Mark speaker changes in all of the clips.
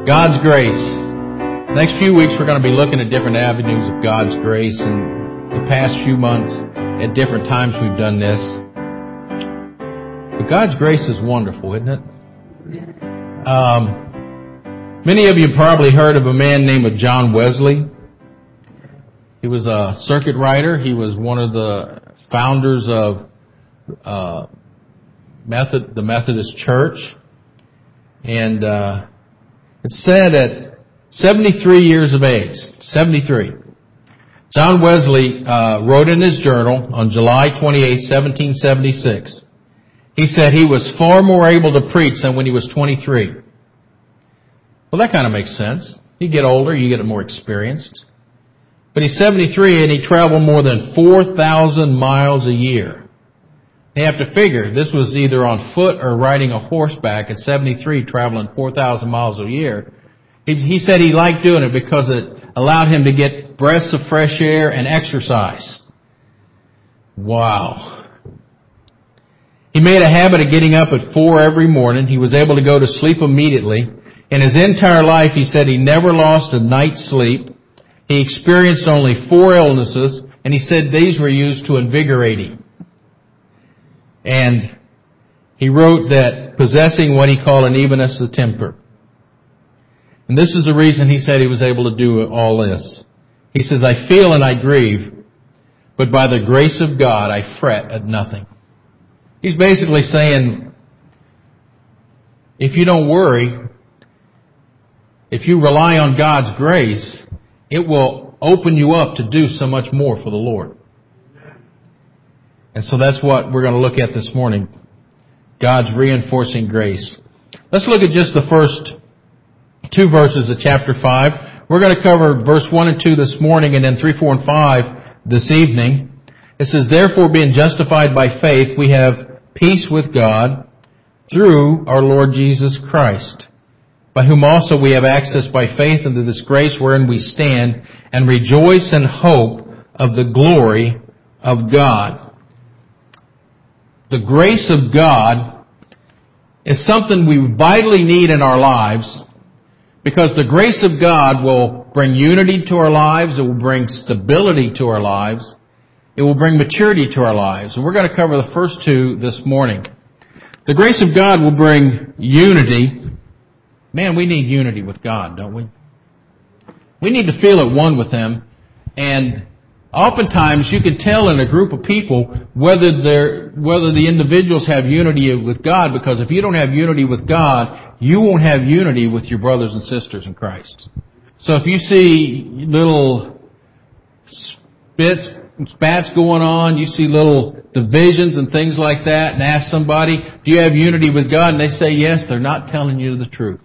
Speaker 1: God's grace. Next few weeks we're going to be looking at different avenues of God's grace, and the past few months at different times we've done this. But God's grace is wonderful, isn't it? Many of you probably heard of a man named John Wesley. He was a circuit rider. He was one of the founders of the Methodist Church. And it's said at 73 years of age, 73, John Wesley wrote in his journal on July 28, 1776, he said he was far more able to preach than when he was 23. Well, that kind of makes sense. You get older, you get more experienced. But he's 73 and he traveled more than 4,000 miles a year. You have to figure, this was either on foot or riding a horseback at 73, traveling 4,000 miles a year. He said he liked doing it because it allowed him to get breaths of fresh air and exercise. Wow. He made a habit of getting up at 4 every morning. He was able to go to sleep immediately. In his entire life, he said he never lost a night's sleep. He experienced only 4 illnesses, and he said these were used to invigorate him. And he wrote that possessing what he called an evenness of temper. And this is the reason he said he was able to do all this. He says, I feel and I grieve, but by the grace of God I fret at nothing. He's basically saying, if you don't worry, if you rely on God's grace, it will open you up to do so much more for the Lord. And so that's what we're going to look at this morning. God's reinforcing grace. Let's look at just the first 2 verses of chapter 5. We're going to cover verse 1 and 2 this morning and then 3, 4, and 5 this evening. It says, therefore being justified by faith, we have peace with God through our Lord Jesus Christ, by whom also we have access by faith into this grace wherein we stand and rejoice in hope of the glory of God. The grace of God is something we vitally need in our lives, because the grace of God will bring unity to our lives. It will bring stability to our lives. It will bring maturity to our lives. And we're going to cover the first 2 this morning. The grace of God will bring unity. Man, we need unity with God, don't we? We need to feel at one with Him. And oftentimes you can tell in a group of people whether the individuals have unity with God, because if you don't have unity with God, you won't have unity with your brothers and sisters in Christ. So if you see little spats going on, you see little divisions and things like that, and ask somebody, do you have unity with God? And they say yes, they're not telling you the truth.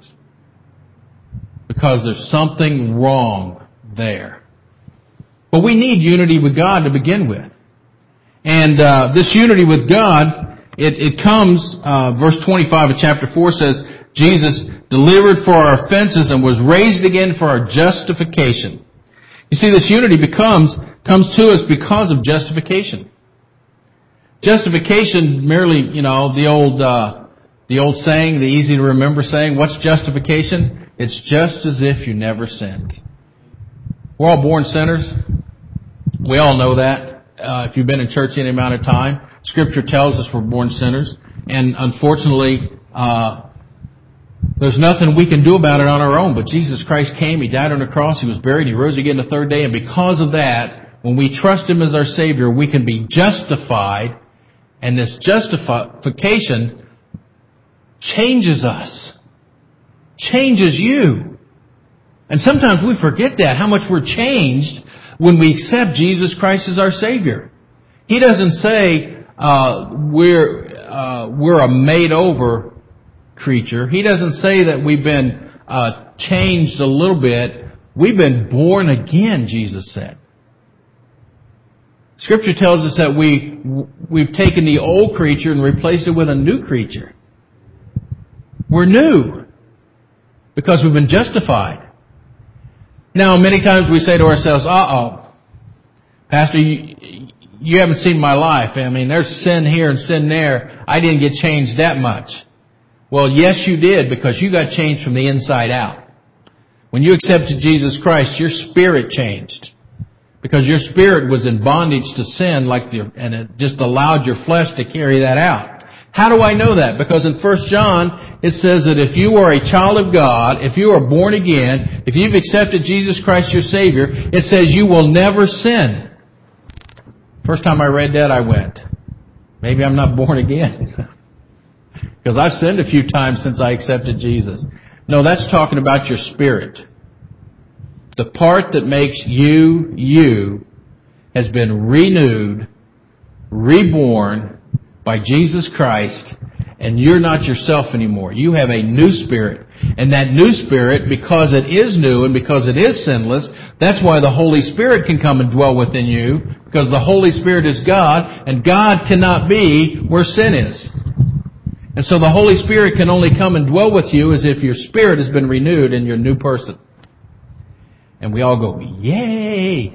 Speaker 1: Because there's something wrong there. But we need unity with God to begin with. And this unity with God, it comes, verse 25 of chapter 4 says, Jesus delivered for our offenses and was raised again for our justification. You see, this unity comes to us because of justification. Justification merely, the old saying, the easy to remember saying, what's justification? It's just as if you never sinned. We're all born sinners. We all know that. If you've been in church any amount of time, Scripture tells us we're born sinners. And unfortunately, there's nothing we can do about it on our own. But Jesus Christ came, He died on the cross, He was buried, He rose again the 3rd day. And because of that, when we trust Him as our Savior, we can be justified. And this justification changes us. Changes you. And sometimes we forget that, how much we're changed when we accept Jesus Christ as our Savior. He doesn't say we're a made-over creature. He doesn't say that we've been changed a little bit. We've been born again, Jesus said. Scripture tells us that we've taken the old creature and replaced it with a new creature. We're new because we've been justified. Now, many times we say to ourselves, Pastor, you haven't seen my life. I mean, there's sin here and sin there. I didn't get changed that much. Well, yes, you did, because you got changed from the inside out. When you accepted Jesus Christ, your spirit changed. Because your spirit was in bondage to sin, and it just allowed your flesh to carry that out. How do I know that? Because in 1 John, it says that if you are a child of God, if you are born again, if you've accepted Jesus Christ your Savior, it says you will never sin. First time I read that, I went, maybe I'm not born again. Because I've sinned a few times since I accepted Jesus. No, that's talking about your spirit. The part that makes you has been renewed, reborn by Jesus Christ, and you're not yourself anymore. You have a new spirit. And that new spirit, because it is new and because it is sinless, that's why the Holy Spirit can come and dwell within you, because the Holy Spirit is God, and God cannot be where sin is. And so the Holy Spirit can only come and dwell with you as if your spirit has been renewed and you're a new person. And we all go, yay!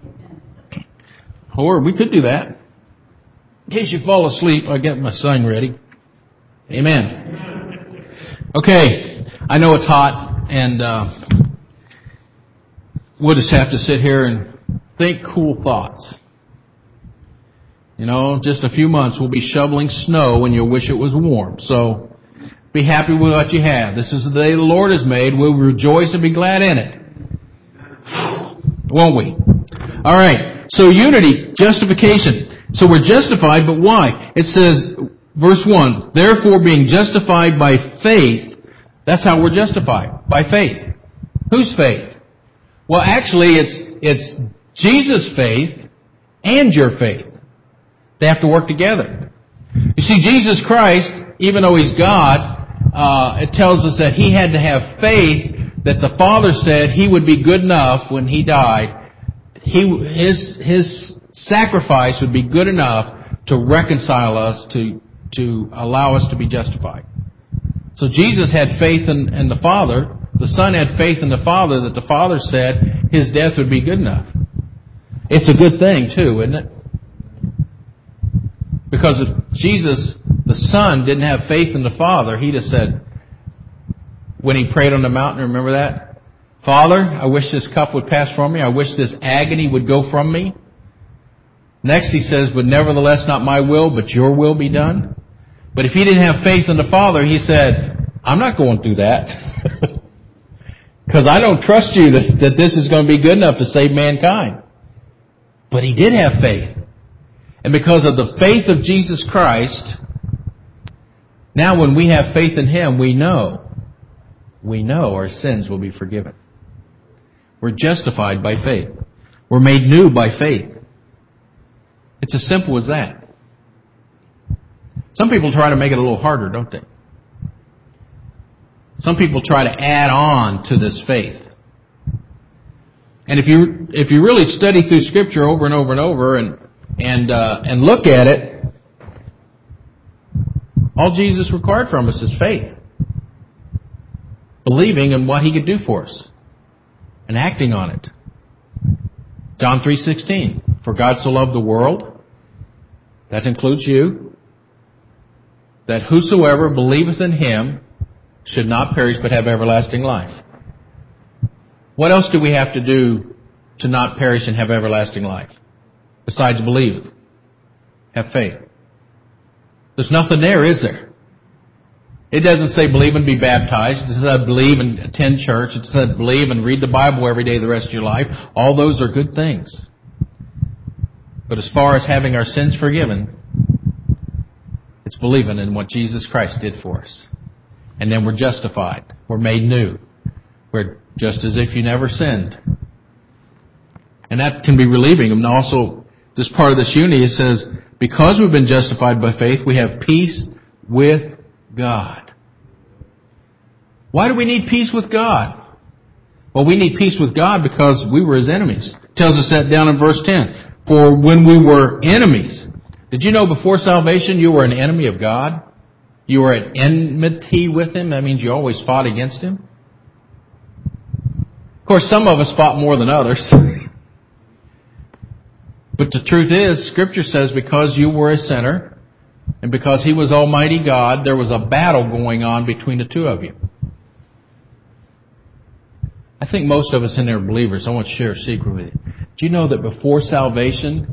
Speaker 1: Or we could do that. In case you fall asleep, I'll get my sign ready. Amen. Okay, I know it's hot, and we'll just have to sit here and think cool thoughts. You know, just a few months we'll be shoveling snow and you'll wish it was warm. So, be happy with what you have. This is the day the Lord has made. We'll rejoice and be glad in it. Won't we? Alright, so unity, justification. So we're justified, but why? It says, verse 1, therefore being justified by faith, that's how we're justified, by faith. Whose faith? Well, actually, it's Jesus' faith and your faith. They have to work together. You see, Jesus Christ, even though He's God, it tells us that He had to have faith that the Father said He would be good enough when He died. His sacrifice would be good enough to reconcile us, to allow us to be justified. So Jesus had faith in the Father. The Son had faith in the Father that the Father said His death would be good enough. It's a good thing too, isn't it? Because if Jesus, the Son, didn't have faith in the Father, He'd have said, when He prayed on the mountain, remember that? Father, I wish this cup would pass from me. I wish this agony would go from me. Next He says, but nevertheless not my will, but your will be done. But if He didn't have faith in the Father, He said, I'm not going through that. Because I don't trust you that this is going to be good enough to save mankind. But He did have faith. And because of the faith of Jesus Christ, now when we have faith in Him, we know our sins will be forgiven. We're justified by faith. We're made new by faith. It's as simple as that. Some people try to make it a little harder, don't they? Some people try to add on to this faith. And if you really study through Scripture over and over and over and look at it, all Jesus required from us is faith. Believing in what He could do for us. And acting on it. John 3:16. For God so loved the world, that includes you, that whosoever believeth in Him should not perish but have everlasting life. What else do we have to do to not perish and have everlasting life? Besides believe. Have faith. There's nothing there, is there? It doesn't say believe and be baptized. It says believe and attend church. It says believe and read the Bible every day the rest of your life. All those are good things. But as far as having our sins forgiven, it's believing in what Jesus Christ did for us. And then we're justified. We're made new. We're just as if you never sinned. And that can be relieving. And also, this part of this unity, it says, because we've been justified by faith, we have peace with God. Why do we need peace with God? Well, we need peace with God because we were His enemies. It tells us that down in verse 10. For when we were enemies. Did you know before salvation you were an enemy of God? You were at enmity with Him. That means you always fought against Him. Of course, some of us fought more than others. But the truth is, Scripture says because you were a sinner, and because He was Almighty God, there was a battle going on between the two of you. I think most of us in there are believers. I want to share a secret with you. Do you know that before salvation,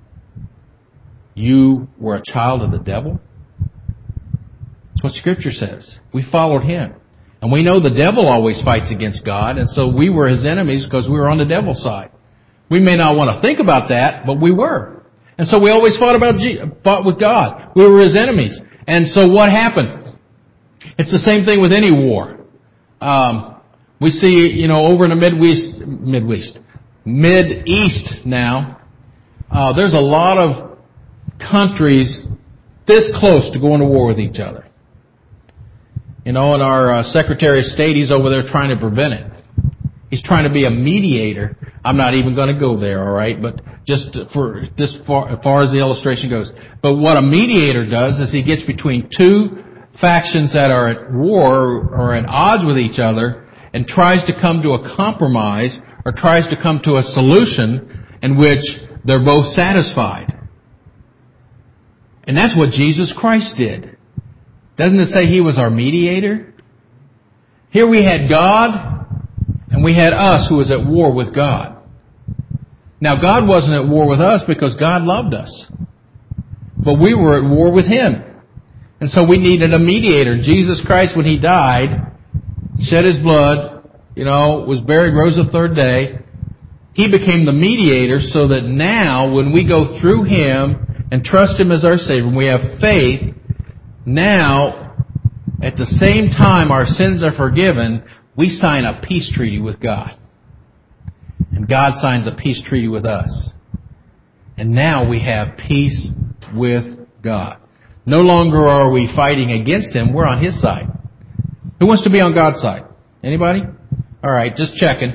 Speaker 1: you were a child of the devil? That's what Scripture says. We followed him. And we know the devil always fights against God, and so we were his enemies because we were on the devil's side. We may not want to think about that, but we were. And so we always fought with God. We were his enemies. And so what happened? It's the same thing with any war. We see, over in the Mid-East now, there's a lot of countries this close to going to war with each other. And our Secretary of State, he's over there trying to prevent it. He's trying to be a mediator. I'm not even going to go there, all right? But just for this far, as far as the illustration goes. But what a mediator does is he gets between two factions that are at war or at odds with each other and tries to come to a compromise or tries to come to a solution in which they're both satisfied. And that's what Jesus Christ did. Doesn't it say he was our mediator? Here we had God, and we had us who was at war with God. Now God wasn't at war with us because God loved us. But we were at war with him. And so we needed a mediator. Jesus Christ, when he died, shed his blood, was buried, rose the third day. He became the mediator so that now when we go through him and trust him as our Savior, when we have faith, now, at the same time our sins are forgiven, we sign a peace treaty with God. And God signs a peace treaty with us. And now we have peace with God. No longer are we fighting against him, we're on his side. Who wants to be on God's side? Anybody? Alright, just checking.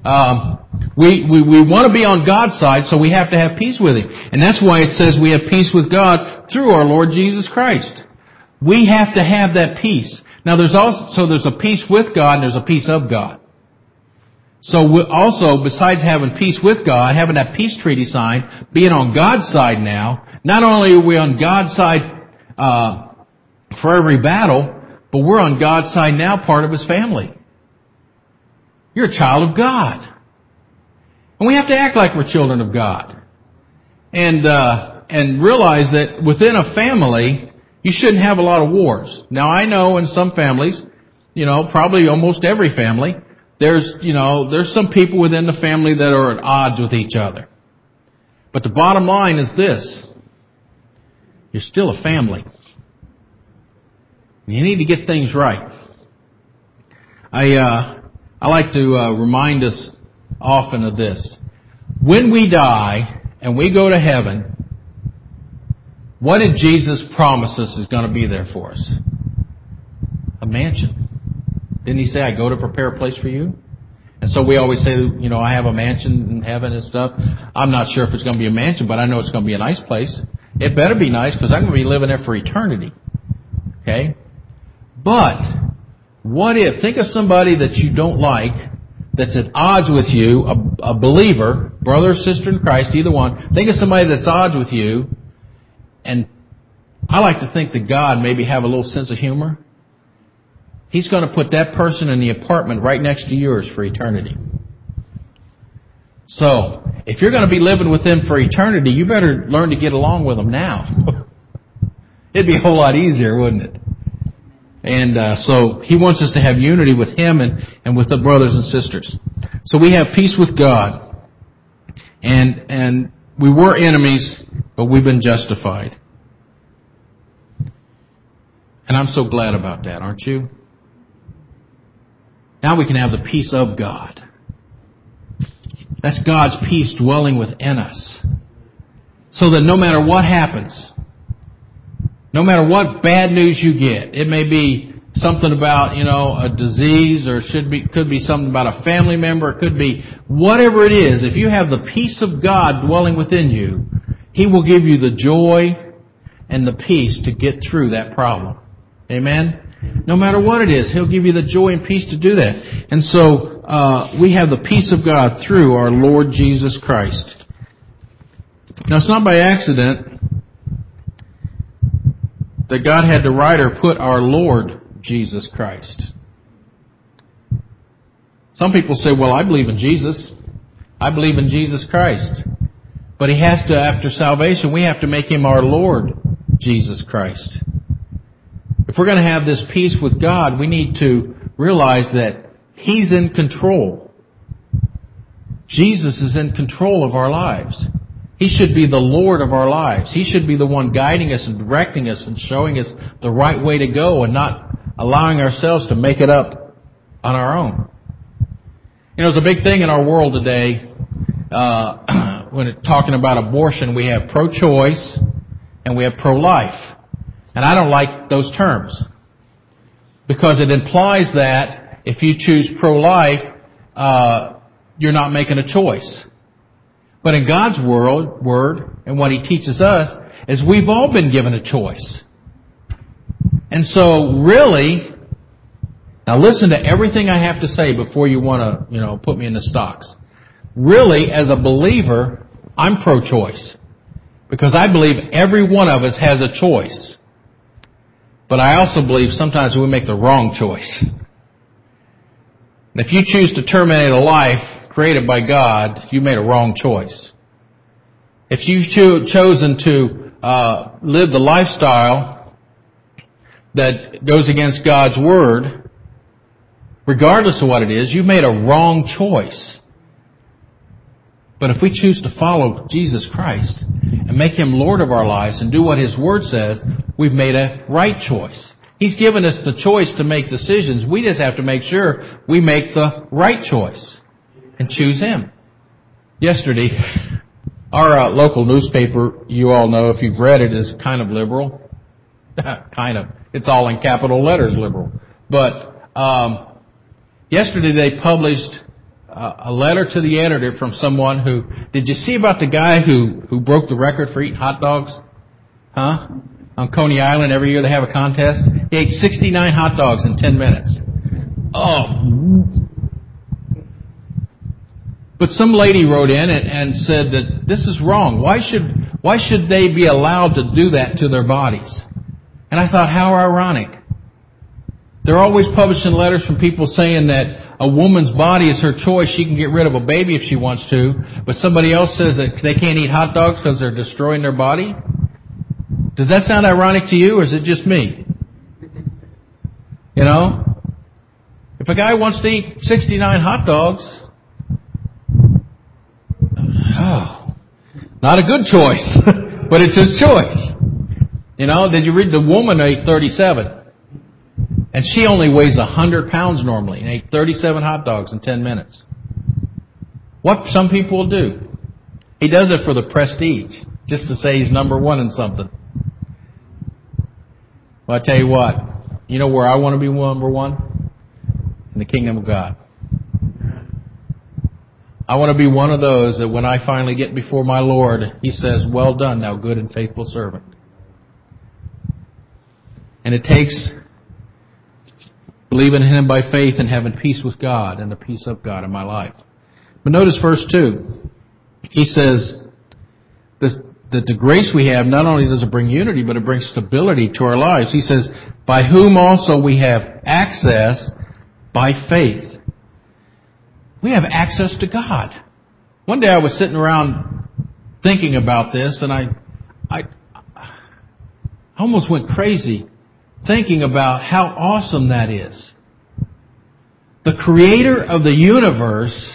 Speaker 1: We want to be on God's side, so we have to have peace with him. And that's why it says we have peace with God through our Lord Jesus Christ. We have to have that peace. Now there's a peace with God and there's a peace of God. So we also, besides having peace with God, having that peace treaty signed, being on God's side now, not only are we on God's side for every battle, but we're on God's side now, part of his family. You're a child of God. And we have to act like we're children of God. And realize that within a family, you shouldn't have a lot of wars. Now I know in some families, probably almost every family, there's some people within the family that are at odds with each other. But the bottom line is this. You're still a family. You need to get things right. I like to remind us often of this. When we die and we go to heaven, what did Jesus promise us is going to be there for us? A mansion. Didn't he say, I go to prepare a place for you? And so we always say, I have a mansion in heaven and stuff. I'm not sure if it's going to be a mansion, but I know it's going to be a nice place. It better be nice because I'm going to be living there for eternity. Okay? But what if, think of somebody that you don't like, that's at odds with you, a believer, brother or sister in Christ, either one. Think of somebody that's at odds with you. And I like to think that God maybe have a little sense of humor. He's going to put that person in the apartment right next to yours for eternity. So, if you're going to be living with them for eternity, you better learn to get along with them now. It'd be a whole lot easier, wouldn't it? And so he wants us to have unity with him and with the brothers and sisters. So we have peace with God. And we were enemies, but we've been justified. And I'm so glad about that, aren't you? Now we can have the peace of God. That's God's peace dwelling within us. So that no matter what happens, no matter what bad news you get, it may be something about, a disease, or could be something about a family member, it could be whatever it is. If you have the peace of God dwelling within you, he will give you the joy and the peace to get through that problem. Amen? No matter what it is, he'll give you the joy and peace to do that. And so, we have the peace of God through our Lord Jesus Christ. Now, it's not by accident that God had the writer put our Lord Jesus Christ. Some people say, well, I believe in Jesus. I believe in Jesus Christ. But He has to, after salvation, we have to make Him our Lord, Jesus Christ. If we're going to have this peace with God, we need to realize that He's in control. Jesus is in control of our lives. He should be the Lord of our lives. He should be the one guiding us and directing us and showing us the right way to go and not allowing ourselves to make it up on our own. You know, it's a big thing in our world today. When talking about abortion, we have pro-choice and we have pro-life. And I don't like those terms because it implies that if you choose pro-life, you're not making a choice. But in God's word and what He teaches us is we've all been given a choice. And so really, now listen to everything I have to say before you want to, put me in the stocks. Really, as a believer, I'm pro-choice. Because I believe every one of us has a choice. But I also believe sometimes we make the wrong choice. And if you choose to terminate a life created by God, you made a wrong choice. If you've chosen to live the lifestyle that goes against God's Word, regardless of what it is, you've made a wrong choice. But if we choose to follow Jesus Christ and make Him Lord of our lives and do what His Word says, we've made a right choice. He's given us the choice to make decisions. We just have to make sure we make the right choice and choose Him. Yesterday, our local newspaper, you all know if you've read it, is kind of liberal. Kind of. It's all in capital letters, liberal. But yesterday they published a letter to the editor from someone who, did you see about the guy who broke the record for eating hot dogs? Huh? On Coney Island, every year they have a contest. He ate 69 hot dogs in 10 minutes. Oh. But some lady wrote in and said that this is wrong. Why should they be allowed to do that to their bodies? And I thought, how ironic. They're always publishing letters from people saying that a woman's body is her choice. She can get rid of a baby if she wants to. But somebody else says that they can't eat hot dogs because they're destroying their body. Does that sound ironic to you, or is it just me? You know? If a guy wants to eat 69 hot dogs, not a good choice, but it's his choice. You know, did you read the woman ate 37? And she only weighs 100 pounds normally and ate 37 hot dogs in 10 minutes. What some people will do. He does it for the prestige, just to say he's number one in something. Well, I tell you what, you know where I want to be number one? In the kingdom of God. I want to be one of those that when I finally get before my Lord, He says, well done, thou good and faithful servant. And it takes believing in Him by faith and having peace with God and the peace of God in my life. But notice verse 2. He says that the grace we have, not only does it bring unity, but it brings stability to our lives. He says, by whom also we have access by faith. We have access to God. One day I was sitting around thinking about this, and I almost went crazy thinking about how awesome that is. The Creator of the universe,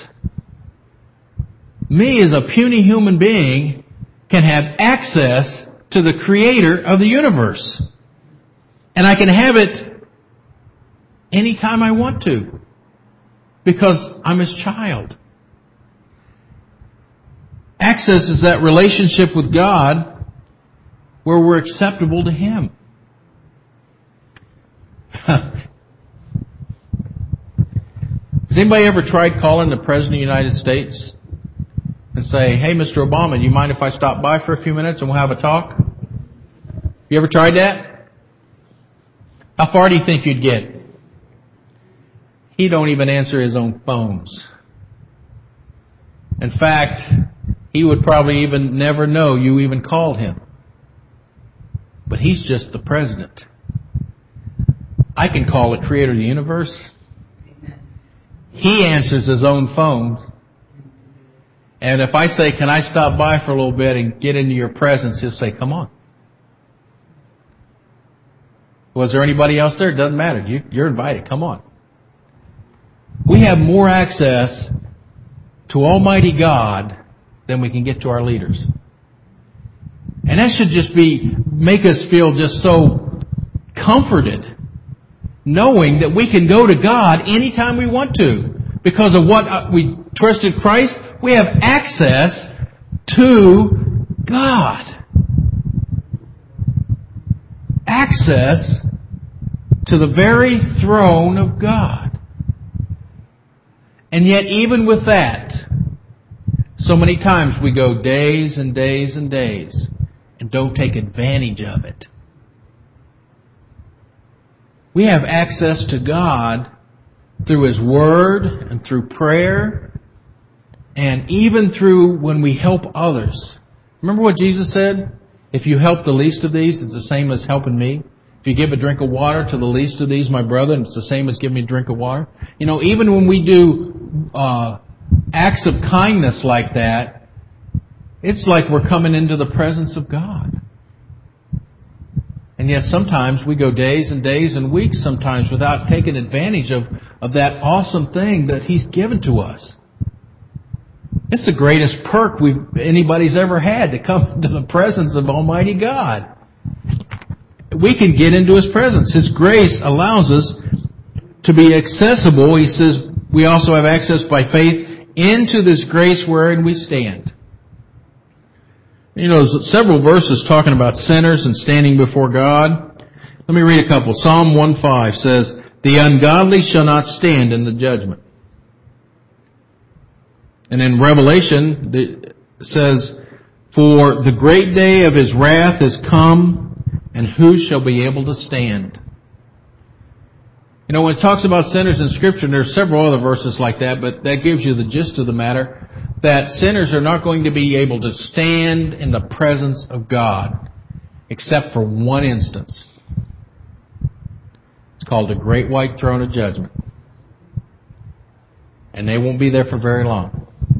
Speaker 1: me as a puny human being, can have access to the Creator of the universe. And I can have it anytime I want to, because I'm His child. Access is that relationship with God where we're acceptable to Him. Has anybody ever tried calling the President of the United States and say, hey, Mr. Obama, do you mind if I stop by for a few minutes and we'll have a talk? You ever tried that? How far do you think you'd get? He don't even answer his own phones. In fact, he would probably even never know you even called him. But He's just the President. I can call the Creator of the universe. He answers His own phones. And if I say, can I stop by for a little bit and get into your presence, He'll say, come on. Was there anybody else there? It doesn't matter. You're invited. Come on. We have more access to Almighty God than we can get to our leaders. And that should just make us feel just so comforted, knowing that we can go to God anytime we want to. Because of what we trusted Christ, we have access to God. Access to the very throne of God. And yet even with that, so many times we go days and days and days and don't take advantage of it. We have access to God through His Word and through prayer and even through when we help others. Remember what Jesus said? If you help the least of these, it's the same as helping me. If you give a drink of water to the least of these, my brother, it's the same as giving me a drink of water. You know, even when we do acts of kindness like that, it's like we're coming into the presence of God. And yet sometimes we go days and days and weeks sometimes without taking advantage of that awesome thing that He's given to us. It's the greatest perk anybody's ever had, to come into the presence of Almighty God. We can get into His presence. His grace allows us to be accessible. He says we also have access by faith into this grace wherein we stand. You know, there's several verses talking about sinners and standing before God. Let me read a couple. Psalm 1:5 says, the ungodly shall not stand in the judgment. And in Revelation, it says, for the great day of His wrath is come, and who shall be able to stand? You know, when it talks about sinners in Scripture, and there are several other verses like that, but that gives you the gist of the matter, that sinners are not going to be able to stand in the presence of God, except for one instance. It's called the Great White Throne of Judgment. And they won't be there for very long.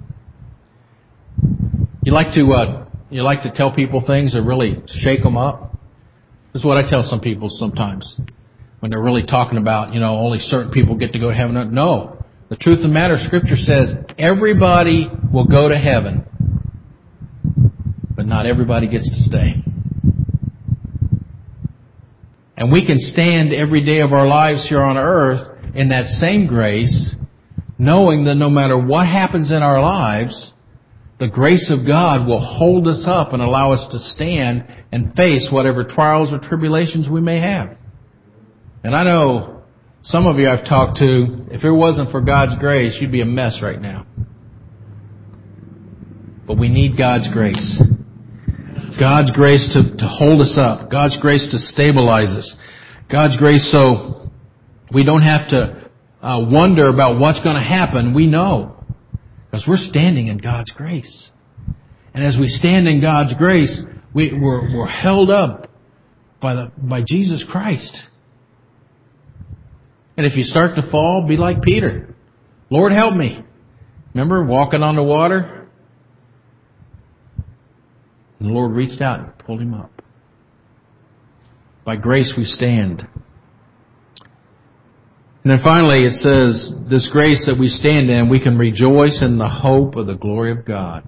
Speaker 1: You like to tell people things that really shake them up? This is what I tell some people sometimes when they're really talking about, you know, only certain people get to go to heaven. No. The truth of the matter, Scripture says everybody will go to heaven, but not everybody gets to stay. And we can stand every day of our lives here on earth in that same grace, knowing that no matter what happens in our lives, the grace of God will hold us up and allow us to stand and face whatever trials or tribulations we may have. And I know some of you I've talked to, if it wasn't for God's grace, you'd be a mess right now. But we need God's grace. God's grace to hold us up. God's grace to stabilize us. God's grace so we don't have to wonder about what's going to happen. We know. Because we're standing in God's grace. And as we stand in God's grace, we're held up by Jesus Christ. And if you start to fall, be like Peter. Lord, help me. Remember walking on the water? And the Lord reached out and pulled him up. By grace we stand. And then finally it says, this grace that we stand in, we can rejoice in the hope of the glory of God.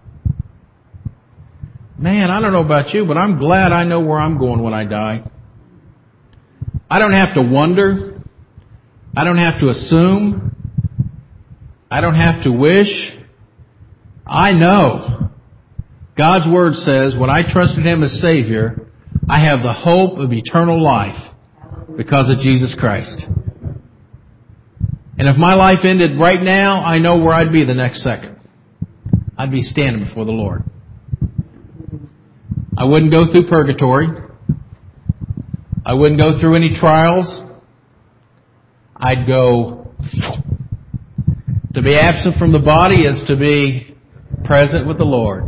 Speaker 1: Man, I don't know about you, but I'm glad I know where I'm going when I die. I don't have to wonder. I don't have to assume. I don't have to wish. I know. God's Word says, when I trusted Him as Savior, I have the hope of eternal life because of Jesus Christ. And if my life ended right now, I know where I'd be the next second. I'd be standing before the Lord. I wouldn't go through purgatory. I wouldn't go through any trials. I'd go... To be absent from the body is to be present with the Lord.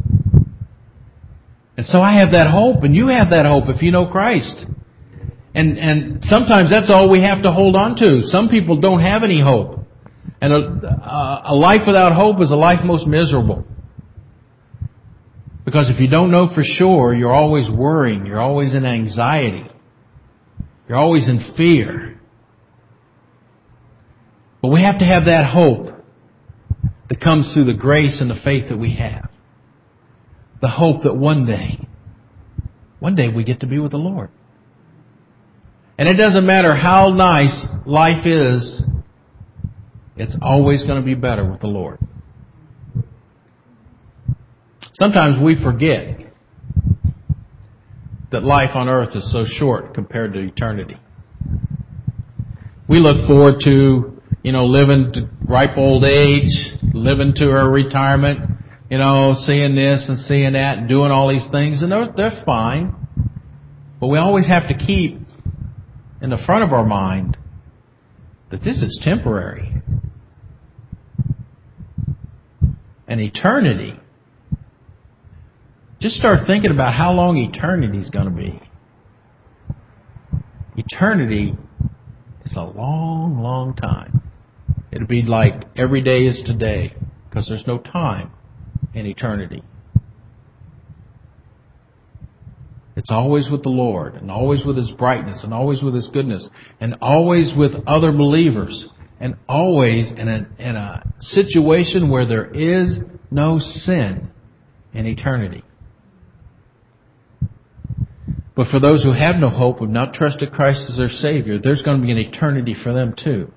Speaker 1: And so I have that hope, and you have that hope if you know Christ. And sometimes that's all we have to hold on to. Some people don't have any hope. And a life without hope is a life most miserable. Because if you don't know for sure, you're always worrying, you're always in anxiety, you're always in fear. But we have to have that hope that comes through the grace and the faith that we have. The hope that one day we get to be with the Lord. And it doesn't matter how nice life is, it's always going to be better with the Lord. Sometimes we forget that life on earth is so short compared to eternity. We look forward to, living to ripe old age, living to our retirement, seeing this and seeing that and doing all these things, and they're fine. But we always have to keep in the front of our mind that this is temporary. And eternity, just start thinking about how long eternity is going to be. Eternity is a long, long time. It'll be like every day is today, because there's no time in eternity. It's always with the Lord, and always with His brightness, and always with His goodness, and always with other believers, and always in a situation where there is no sin in eternity. But for those who have no hope, who have not trusted Christ as their Savior, there's going to be an eternity for them too.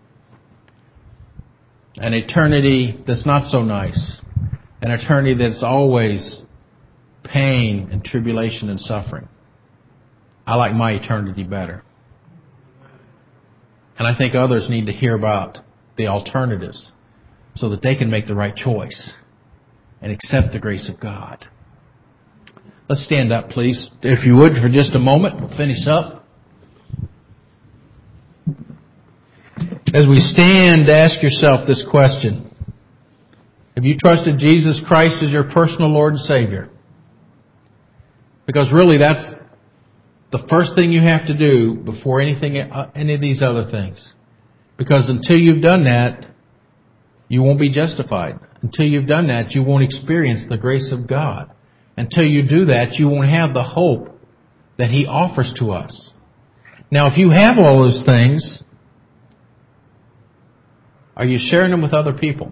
Speaker 1: An eternity that's not so nice. An eternity that's always pain and tribulation and suffering. I like my eternity better. And I think others need to hear about the alternatives so that they can make the right choice and accept the grace of God. Let's stand up, please, if you would, for just a moment. We'll finish up. As we stand, ask yourself this question. Have you trusted Jesus Christ as your personal Lord and Savior? Because really that's the first thing you have to do before any of these other things. Because until you've done that, you won't be justified. Until you've done that, you won't experience the grace of God. Until you do that, you won't have the hope that He offers to us. Now, if you have all those things, are you sharing them with other people?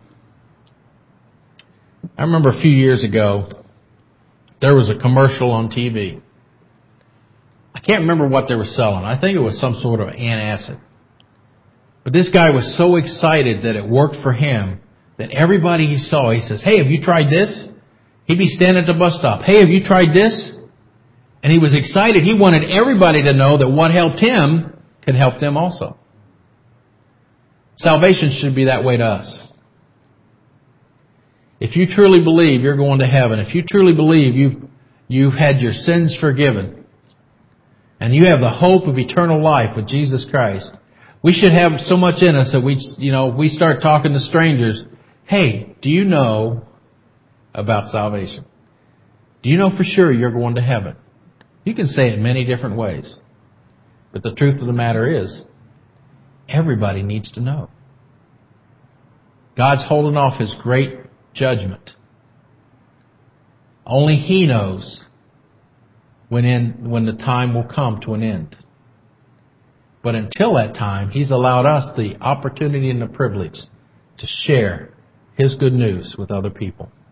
Speaker 1: I remember a few years ago, there was a commercial on TV. I can't remember what they were selling. I think it was some sort of antacid. But this guy was so excited that it worked for him that everybody he saw, he says, "Hey, have you tried this?" He'd be standing at the bus stop. "Hey, have you tried this?" And he was excited. He wanted everybody to know that what helped him could help them also. Salvation should be that way to us. If you truly believe you're going to heaven, if you truly believe you've had your sins forgiven, and you have the hope of eternal life with Jesus Christ, we should have so much in us that we start talking to strangers. "Hey, do you know about salvation? Do you know for sure you're going to heaven?" You can say it many different ways. But the truth of the matter is, everybody needs to know. God's holding off His great judgment. Only He knows when the time will come to an end. But until that time, He's allowed us the opportunity and the privilege to share His good news with other people.